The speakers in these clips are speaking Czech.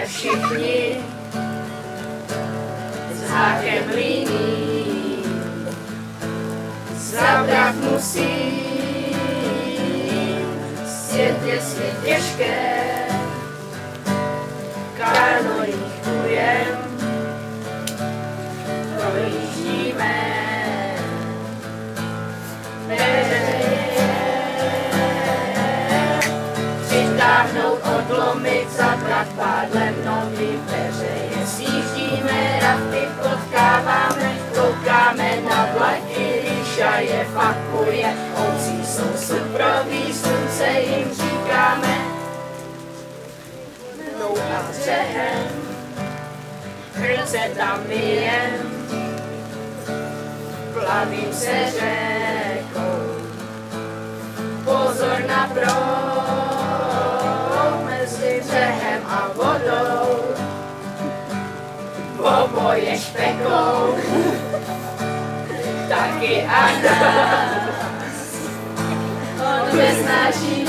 všichni s hákem líní. Zabrat musí, svět je svět těžké, káno jich ujem, projíždíme. Přitáhnout, odlomit, zabrat pádlem nový peřeje. Sjíždíme, rafty potkáváme, koukáme na vlaky, ríša je fakuje. Ovcí jsou suprový, slunce jim říkáme. No a břehem, krce tam myjem, plavím se řekou. Pozor na proud mezi břehem a vodou, oboje špekou, taky a nás, on nesnáší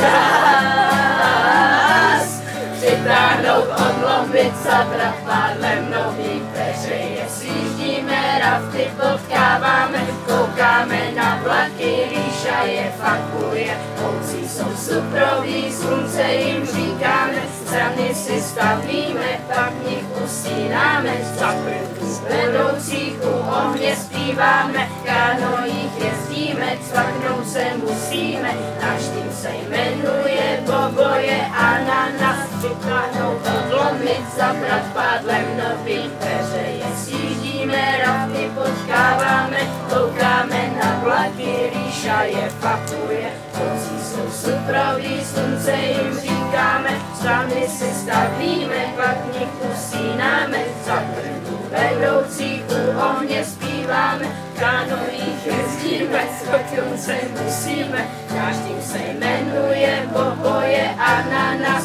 nás. Přitáhnout, odlomit, zabrat pádlem nový peřeje. Sjíždíme, rafty potkáváme, koukáme na vlaky, ríša je fakuje. Ovcí jsou suprový, slunce jim říkáme, strany si stavíme, pak v nich usínáme. Zaprdu vedoucích u ohně zpíváme, káno jich jezdíme, cvaknout se musíme. Náš tým se jmenuje Boboje Ananas. Přitáhnout, odlomit, zabrat pádlem nový peřeje. Sjíždíme, rafty potkáváme, koukáme na vlaky, ríša je fakuje. Ovcí jsou suprový, slunce jim říkáme, strany si stavíme, pak v nich usínáme. Zaprdu vedoucích u ohně zpíváme, káno jich jezdíme, cvaknout se musíme. Náš tým se jmenuje Boboje Ananas.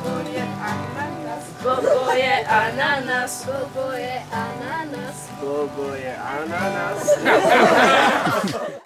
Boboje Ananas. Boboje ananas. Boboje ananas.